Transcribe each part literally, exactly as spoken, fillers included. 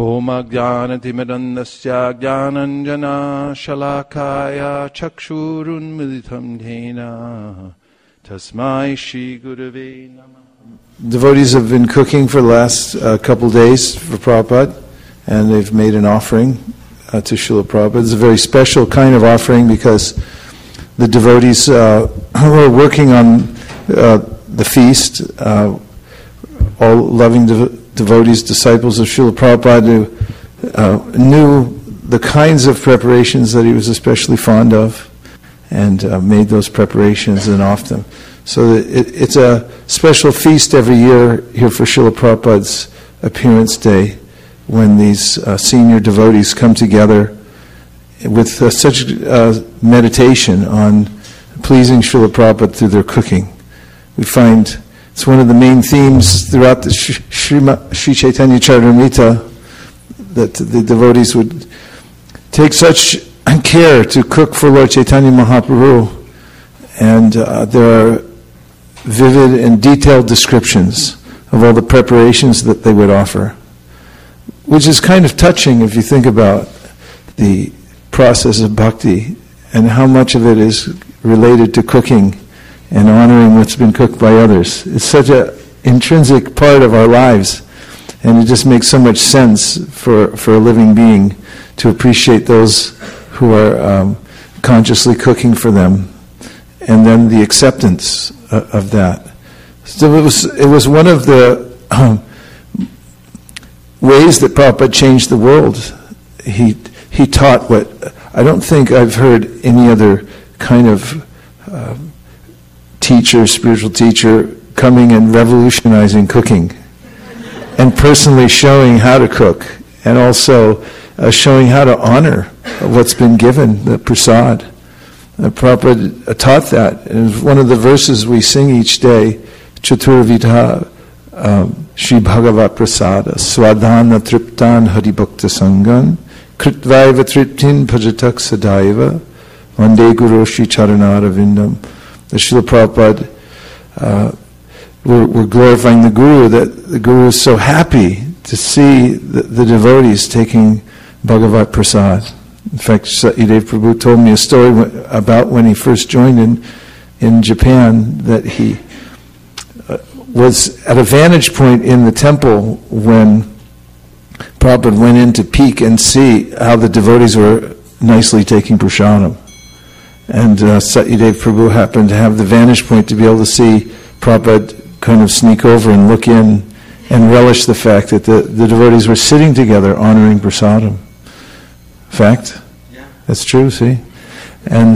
Om Ajnanatimidandasya Jnananjana Shalakaya Chakshurun Militam Dhena Tasmai Shri Gurave Namah. Devotees have been cooking for the last uh, couple days for Prabhupada, and they've made an offering uh, to Srila Prabhupada. It's a very special kind of offering because the devotees uh, who are working on uh, the feast, uh, all loving dev- devotees, disciples of Srila Prabhupada, who uh, knew the kinds of preparations that he was especially fond of, and uh, made those preparations and offered them. So it, it's a special feast every year here for Srila Prabhupada's appearance day, when these uh, senior devotees come together with uh, such uh, meditation on pleasing Srila Prabhupada through their cooking. We find it's one of the main themes throughout the Sri, Sri Chaitanya Charitamrita, that the devotees would take such care to cook for Lord Chaitanya Mahaprabhu, and uh, there are vivid and detailed descriptions of all the preparations that they would offer, which is kind of touching if you think about the process of bhakti and how much of it is related to cooking and honoring what's been cooked by others. It's such an intrinsic part of our lives, and it just makes so much sense for, for a living being to appreciate those who are um, consciously cooking for them, and then the acceptance uh, of that. So it was it was one of the um, ways that Prabhupada changed the world. He he taught what I don't think I've heard any other kind of uh, teacher, spiritual teacher, coming and revolutionizing cooking, and personally showing how to cook, and also uh, showing how to honor what's been given, the prasad. Uh, Prabhupada taught that. And one of the verses we sing each day, Chaturvidha um, Shri Bhagavat Prasada Swadhana Triptan Haribhakta Sangan Kritvaiva Triptin Pajatak Sadaiva Vande Guru Shri Charanara Vindam. The Srila Prabhupada, uh, we're, we're glorifying the Guru, that the Guru is so happy to see the, the devotees taking Bhagavat Prasad. In fact, Satyadev Prabhu told me a story about when he first joined in, in Japan, that he uh, was at a vantage point in the temple when Prabhupada went in to peek and see how the devotees were nicely taking prasadam. And uh, Satyadev Prabhu happened to have the vantage point to be able to see Prabhupada kind of sneak over and look in and relish the fact that the, the devotees were sitting together honoring prasadam. Fact? Yeah. That's true, see? And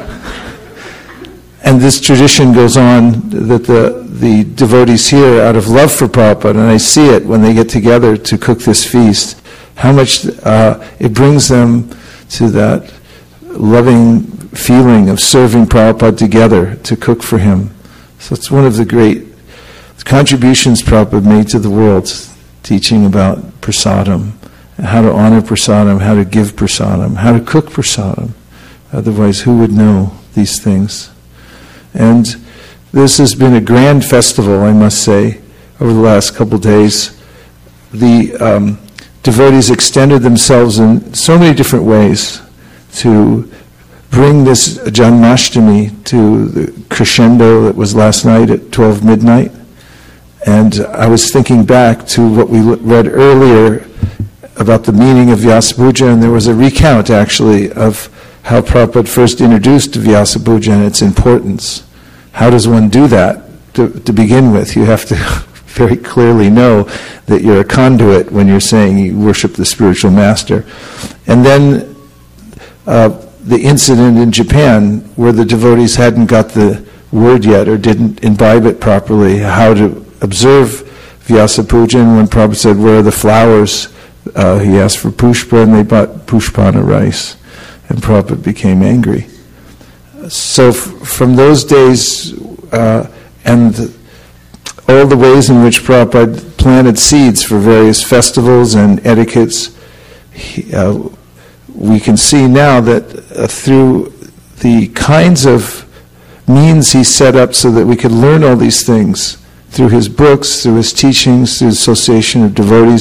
and this tradition goes on, that the, the devotees here, out of love for Prabhupada, and I see it when they get together to cook this feast, how much uh, it brings them to that loving feeling of serving Prabhupada together to cook for him. So it's one of the great contributions Prabhupada made to the world, teaching about prasadam, how to honor prasadam, how to give prasadam, how to cook prasadam. Otherwise, who would know these things? And this has been a grand festival, I must say, over the last couple of days. The um, devotees extended themselves in so many different ways to bring this Janmashtami to the crescendo that was last night at twelve midnight. And I was thinking back to what we read earlier about the meaning of Vyasa Puja, and there was a recount actually of how Prabhupada first introduced Vyasa Puja and its importance. How does one do that to, to begin with? You have to very clearly know that you're a conduit when you're saying you worship the spiritual master. And then uh, the incident in Japan where the devotees hadn't got the word yet or didn't imbibe it properly, how to observe Vyasa Puja, and when Prabhupada said, where are the flowers? Uh, he asked for pushpa, and they bought pushpana rice, and Prabhupada became angry. So f- from those days, uh, and all the ways in which Prabhupada planted seeds for various festivals and etiquettes, he, uh, we can see now that uh, through the kinds of means he set up so that we could learn all these things, through his books, through his teachings, through the association of devotees,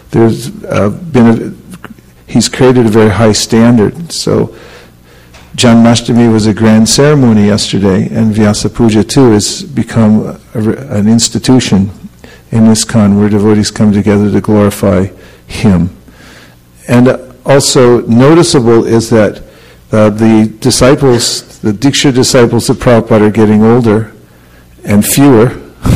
there's uh, been a, he's created a very high standard. So Janmashtami was a grand ceremony yesterday, and Vyasa Puja too has become a, an institution in ISKCON where devotees come together to glorify him. And also noticeable is that uh, the disciples, the Diksha disciples of Prabhupada are getting older and fewer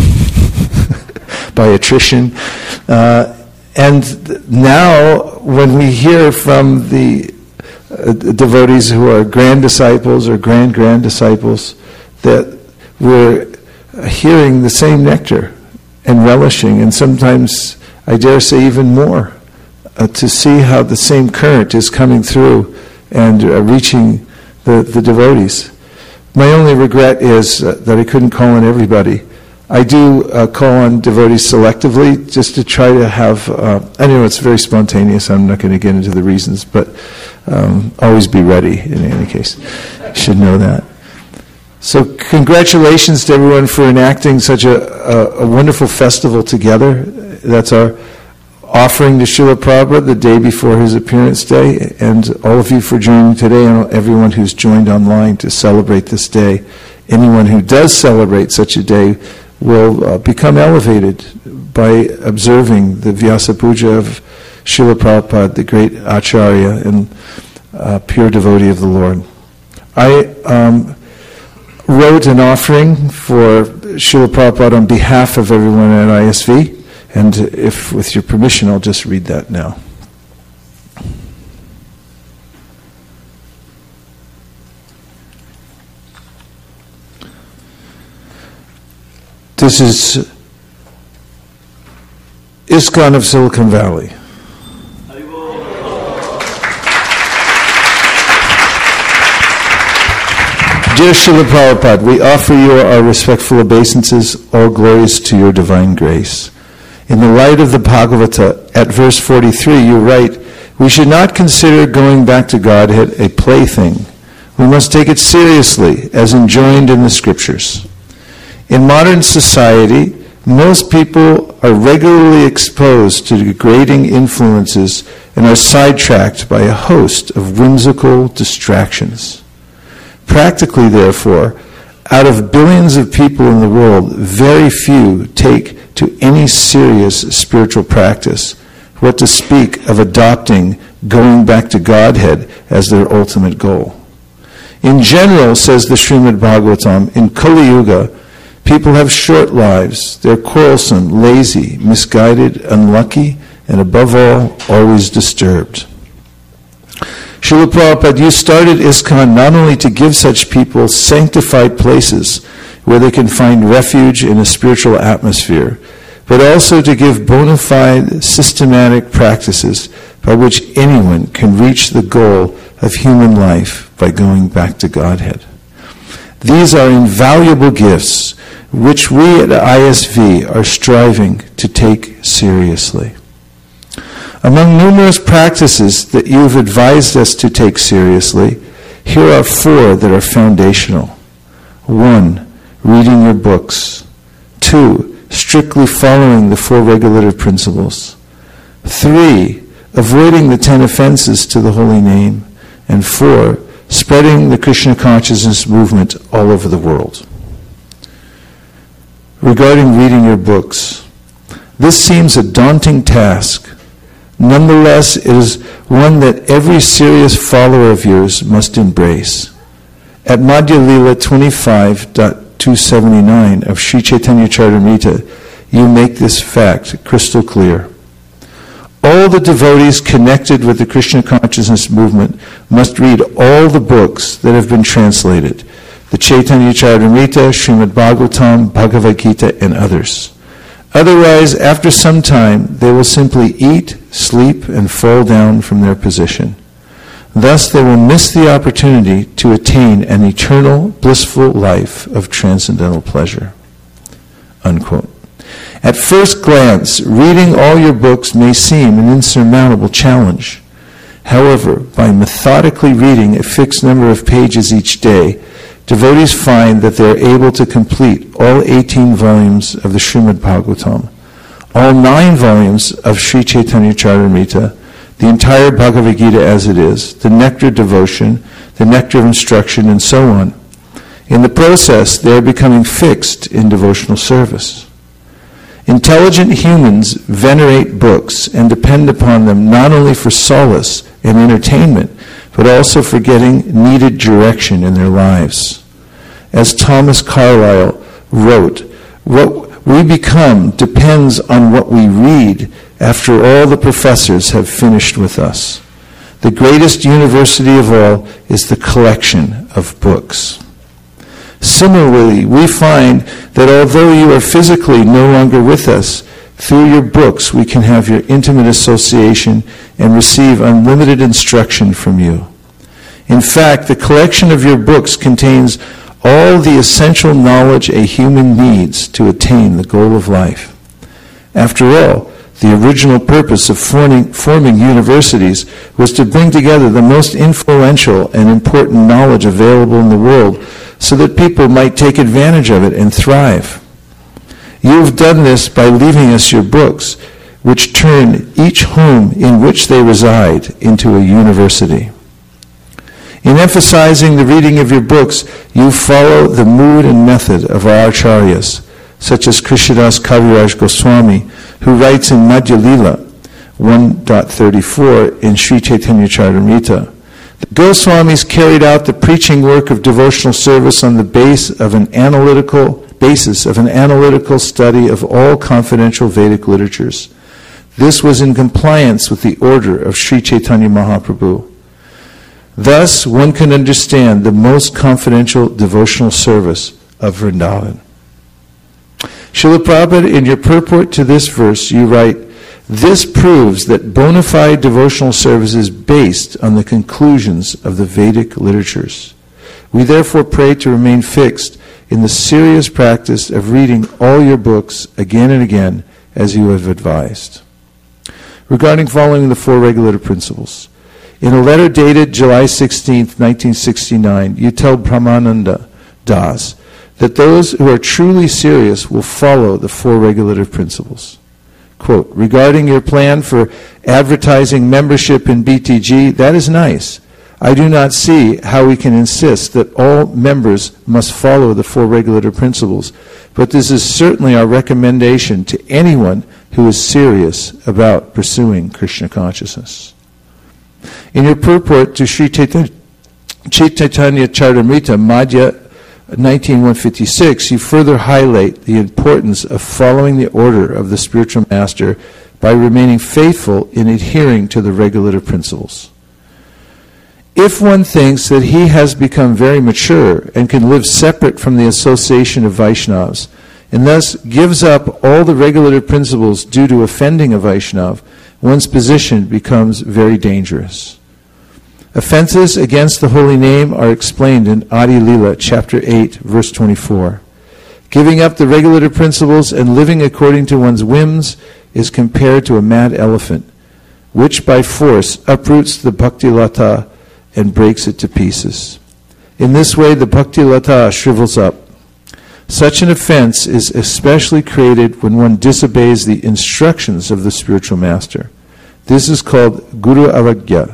by attrition. Uh, and now when we hear from the uh, devotees who are grand disciples or grand-grand disciples, that we're hearing the same nectar and relishing, and sometimes, I dare say, even more, uh, to see how the same current is coming through and uh, reaching the, the devotees. My only regret is uh, that I couldn't call on everybody. I do uh, call on devotees selectively just to try to have, uh, I know it's very spontaneous, I'm not going to get into the reasons, but um, always be ready in any case. You should know that. So congratulations to everyone for enacting such a, a, a wonderful festival together. That's our offering to Srila Prabhupada the day before his appearance day, and all of you for joining today, and everyone who's joined online to celebrate this day. Anyone who does celebrate such a day will uh, become elevated by observing the Vyasa Puja of Srila Prabhupada, the great Acharya and uh, pure devotee of the Lord. I um, wrote an offering for Srila Prabhupada on behalf of everyone at I S V, and if, with your permission, I'll just read that now. This is ISKCON of Silicon Valley. Dear Srila Prabhupada, we offer you our respectful obeisances, all glories to your divine grace. In the light of the Bhagavata, at verse forty-three, you write, we should not consider going back to Godhead a plaything. We must take it seriously, as enjoined in the scriptures. In modern society, most people are regularly exposed to degrading influences and are sidetracked by a host of whimsical distractions. Practically, therefore, out of billions of people in the world, very few take to any serious spiritual practice, what to speak of adopting going back to Godhead as their ultimate goal. In general, says the Srimad Bhagavatam, in Kali Yuga, people have short lives. They're quarrelsome, lazy, misguided, unlucky, and above all, always disturbed. Srila Prabhupada, you started ISKCON not only to give such people sanctified places where they can find refuge in a spiritual atmosphere, but also to give bona fide systematic practices by which anyone can reach the goal of human life by going back to Godhead. These are invaluable gifts which we at I S V are striving to take seriously. Among numerous practices that you've advised us to take seriously, here are four that are foundational. One, reading your books. Two, strictly following the four regulative principles. Three, avoiding the ten offenses to the holy name. And four, spreading the Krishna consciousness movement all over the world. Regarding reading your books, this seems a daunting task. Nonetheless, it is one that every serious follower of yours must embrace. At Madhya Lila twenty-five point two seventy-nine of Sri Chaitanya Charitamrita, you make this fact crystal clear. All the devotees connected with the Krishna consciousness movement must read all the books that have been translated, the Chaitanya Charitamrita, Srimad Bhagavatam, Bhagavad Gita, and others. Otherwise, after some time, they will simply eat, sleep, and fall down from their position. Thus, they will miss the opportunity to attain an eternal, blissful life of transcendental pleasure. Unquote. At first glance, reading all your books may seem an insurmountable challenge. However, by methodically reading a fixed number of pages each day, devotees find that they are able to complete all eighteen volumes of the Srimad Bhagavatam. All nine volumes of Sri Chaitanya Charitamrita, the entire Bhagavad Gita as it is, the nectar devotion, the nectar of instruction, and so on. In the process, they are becoming fixed in devotional service. Intelligent humans venerate books and depend upon them not only for solace and entertainment, but also for getting needed direction in their lives. As Thomas Carlyle wrote, what we become depends on what we read after all the professors have finished with us. The greatest university of all is the collection of books. Similarly, we find that although you are physically no longer with us, through your books we can have your intimate association and receive unlimited instruction from you. In fact, the collection of your books contains all the essential knowledge a human needs to attain the goal of life. After all, the original purpose of forming, forming universities was to bring together the most influential and important knowledge available in the world so that people might take advantage of it and thrive. You have done this by leaving us your books, which turn each home in which they reside into a university. In emphasizing the reading of your books, you follow the mood and method of our acharyas, such as Krishnadas Kaviraj Goswami, who writes in Madhya Lila one point thirty-four in Sri Chaitanya Charitamrita. The Goswamis carried out the preaching work of devotional service on the base of an analytical basis of an analytical study of all confidential Vedic literatures. This was in compliance with the order of Sri Chaitanya Mahaprabhu. Thus, one can understand the most confidential devotional service of Vrindavan. Srila Prabhupada, in your purport to this verse, you write, "This proves that bona fide devotional service is based on the conclusions of the Vedic literatures. We therefore pray to remain fixed in the serious practice of reading all your books again and again as you have advised." Regarding following the four regulative principles, in a letter dated July sixteenth, nineteen sixty-nine, you tell Brahmananda Das that those who are truly serious will follow the four regulative principles. Quote, "Regarding your plan for advertising membership in B T G, that is nice. I do not see how we can insist that all members must follow the four regulative principles, but this is certainly our recommendation to anyone who is serious about pursuing Krishna consciousness." In your purport to Sri Chaitanya Charitamrita, Madhya nineteen one fifty-six, you further highlight the importance of following the order of the spiritual master by remaining faithful in adhering to the regulative principles. If one thinks that he has become very mature and can live separate from the association of Vaishnavas, and thus gives up all the regulative principles due to offending a Vaishnav, one's position becomes very dangerous. Offenses against the holy name are explained in Adi Lila, chapter eight, verse twenty-four. Giving up the regulative principles and living according to one's whims is compared to a mad elephant, which by force uproots the bhakti lata and breaks it to pieces. In this way, the bhakti lata shrivels up. Such an offense is especially created when one disobeys the instructions of the spiritual master. This is called Guru Avagya.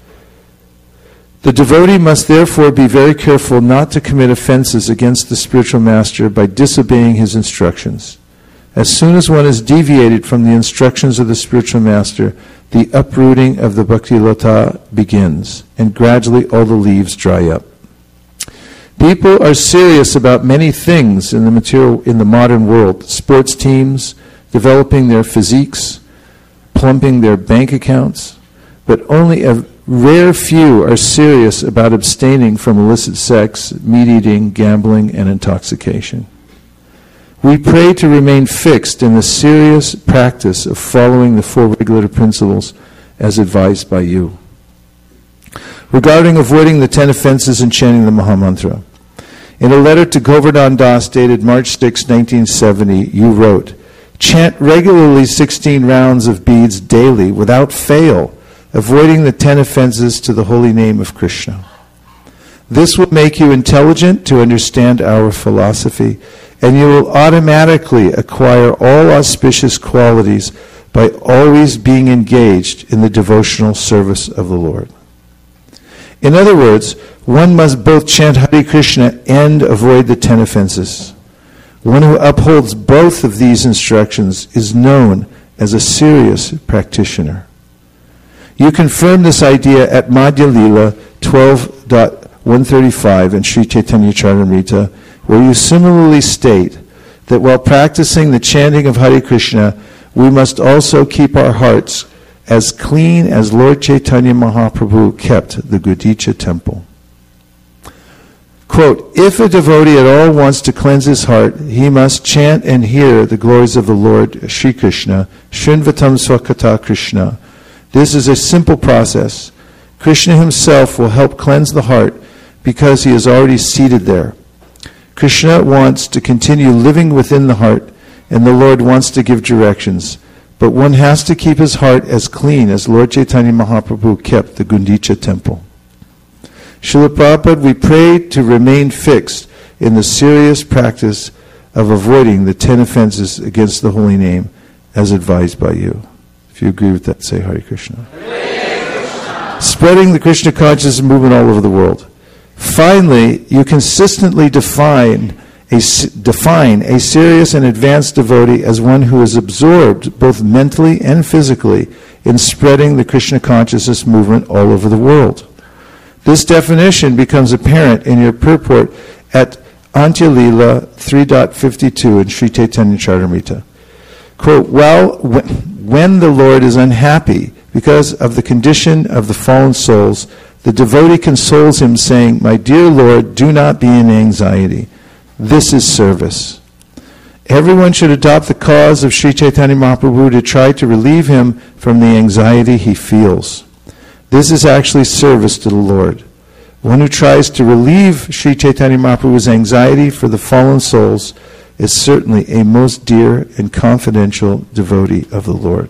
The devotee must therefore be very careful not to commit offenses against the spiritual master by disobeying his instructions. As soon as one is deviated from the instructions of the spiritual master, the uprooting of the bhakti lata begins, and gradually all the leaves dry up. People are serious about many things in the material, in the modern world: sports teams, developing their physiques, plumping their bank accounts, but only a rare few are serious about abstaining from illicit sex, meat eating, gambling, and intoxication. We pray to remain fixed in the serious practice of following the four regulative principles as advised by you. Regarding avoiding the ten offenses and chanting the Mahamantra, in a letter to Govardhan Das dated March sixth, nineteen seventy, you wrote, "Chant regularly sixteen rounds of beads daily without fail, avoiding the ten offenses to the holy name of Krishna. This will make you intelligent to understand our philosophy and you will automatically acquire all auspicious qualities by always being engaged in the devotional service of the Lord. In other words, one must both chant Hare Krishna and avoid the ten offenses. One who upholds both of these instructions is known as a serious practitioner. You confirm this idea at Madhya Lila twelve point one thirty-five in Sri Chaitanya Charitamrita, where you similarly state that while practicing the chanting of Hare Krishna, we must also keep our hearts as clean as Lord Chaitanya Mahaprabhu kept the Gudicha temple. Quote, if a devotee at all wants to cleanse his heart, he must chant and hear the glories of the Lord Shri Krishna, Shrinvatam Swakata Krishna. This is a simple process. Krishna himself will help cleanse the heart because he is already seated there. Krishna wants to continue living within the heart, and the Lord wants to give directions. But one has to keep his heart as clean as Lord Chaitanya Mahaprabhu kept the Gundicha temple. Srila Prabhupada, we pray to remain fixed in the serious practice of avoiding the ten offenses against the holy name as advised by you. If you agree with that, say Hare Krishna. Hare Krishna. Spreading the Krishna consciousness movement all over the world. Finally, you consistently define a, define a serious and advanced devotee as one who is absorbed both mentally and physically in spreading the Krishna consciousness movement all over the world. This definition becomes apparent in your purport at Antya Lila three point fifty-two in Sri Chaitanya Charitamrita. Quote, well, when the Lord is unhappy because of the condition of the fallen souls, the devotee consoles him, saying, my dear Lord, do not be in anxiety. This is service. Everyone should adopt the cause of Sri Chaitanya Mahaprabhu to try to relieve him from the anxiety he feels. This is actually service to the Lord. One who tries to relieve Sri Chaitanya Mahaprabhu's anxiety for the fallen souls is certainly a most dear and confidential devotee of the Lord.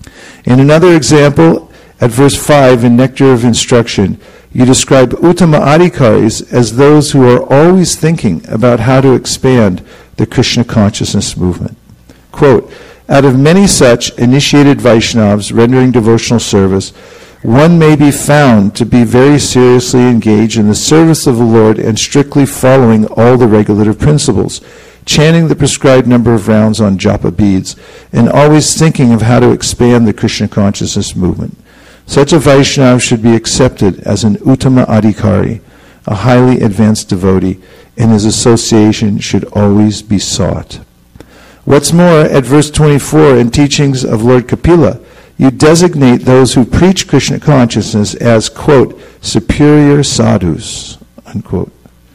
In another example, at verse five in Nectar of Instruction, you describe Uttama Adhikaris as those who are always thinking about how to expand the Krishna consciousness movement. Quote, out of many such initiated Vaishnavas rendering devotional service, one may be found to be very seriously engaged in the service of the Lord and strictly following all the regulative principles, chanting the prescribed number of rounds on japa beads, and always thinking of how to expand the Krishna consciousness movement. Such a Vaishnava should be accepted as an Uttama Adhikari, a highly advanced devotee, and his association should always be sought. What's more, at verse twenty-four in Teachings of Lord Kapila, you designate those who preach Krishna consciousness as, quote, superior sadhus, unquote.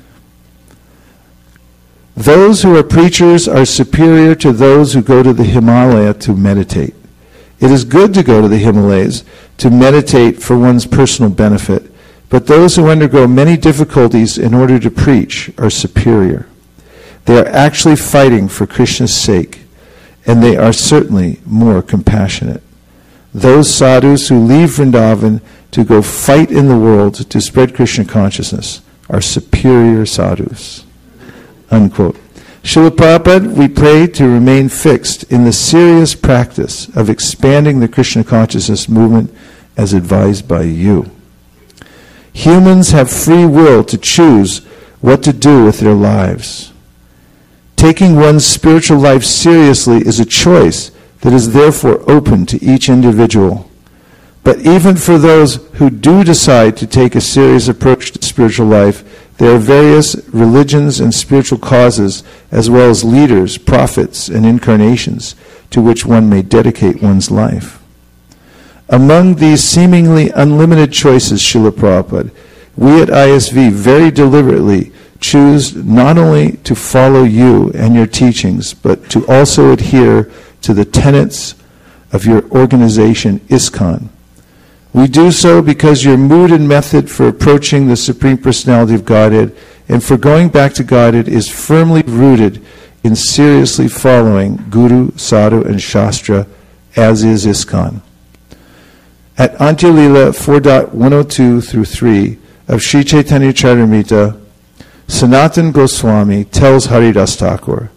Those who are preachers are superior to those who go to the Himalaya to meditate. It is good to go to the Himalayas to meditate for one's personal benefit, but those who undergo many difficulties in order to preach are superior. They are actually fighting for Krishna's sake, and they are certainly more compassionate. Those sadhus who leave Vrindavan to go fight in the world to spread Krishna consciousness are superior sadhus. Unquote. Srila Prabhupada, we pray to remain fixed in the serious practice of expanding the Krishna consciousness movement as advised by you. Humans have free will to choose what to do with their lives. Taking one's spiritual life seriously is a choice that is therefore open to each individual. But even for those who do decide to take a serious approach to spiritual life, there are various religions and spiritual causes, as well as leaders, prophets, and incarnations, to which one may dedicate one's life. Among these seemingly unlimited choices, Srila Prabhupada, we at I S V very deliberately choose not only to follow you and your teachings, but to also adhere to the tenets of your organization, ISKCON. We do so because your mood and method for approaching the Supreme Personality of Godhead and for going back to Godhead is firmly rooted in seriously following Guru, Sadhu, and Shastra, as is ISKCON. At Antya Lila four point one oh two through three of Sri Chaitanya Charitamrita, Sanatan Goswami tells Haridas Thakur,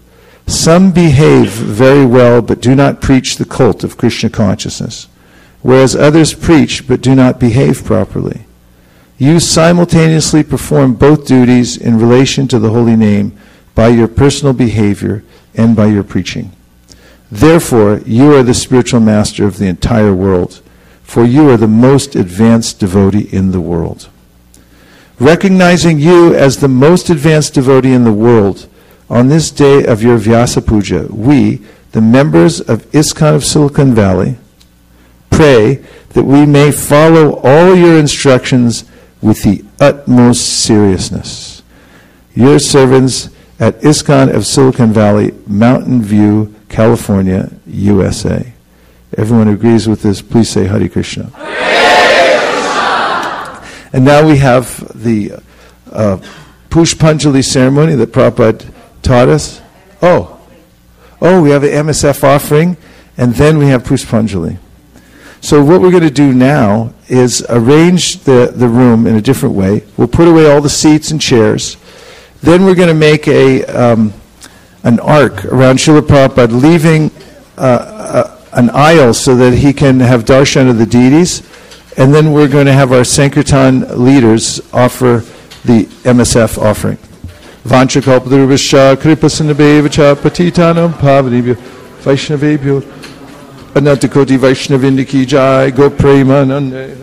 Some behave very well but do not preach the cult of Krishna consciousness, whereas others preach but do not behave properly. You simultaneously perform both duties in relation to the holy name by your personal behavior and by your preaching. Therefore, you are the spiritual master of the entire world, for you are the most advanced devotee in the world. Recognizing you as the most advanced devotee in the world, on this day of your Vyasa Puja, we, the members of ISKCON of Silicon Valley, pray that we may follow all your instructions with the utmost seriousness. Your servants at ISKCON of Silicon Valley, Mountain View, California, U S A. Everyone who agrees with this, please say Hare Krishna. Hare Krishna. And now we have the uh, Pushpanjali ceremony that Prabhupada taught us. Oh, oh, we have an M S F offering, and then we have Pushpanjali. So what we're going to do now is arrange the, the room in a different way. We'll put away all the seats and chairs. Then we're going to make a um, an arc around Srila Prabhupada, leaving uh, uh, an aisle so that he can have darshan of the deities. And then we're going to have our Sankirtan leaders offer the M S F offering. Vancha kalpadurvascha kripasanabhevacha patitanam pavanebhyo vaishnavebhyo anantakoti vaishnavindiki jai go prema nande.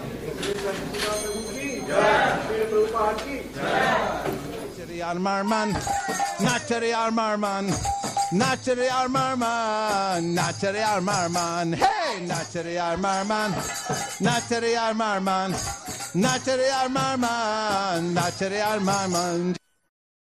Marman, Natari Armarman, Natari Armarman, Natari Armarman, hey, Natari Armarman, Natari Armarman, Natari Armarman, Natari Armarman.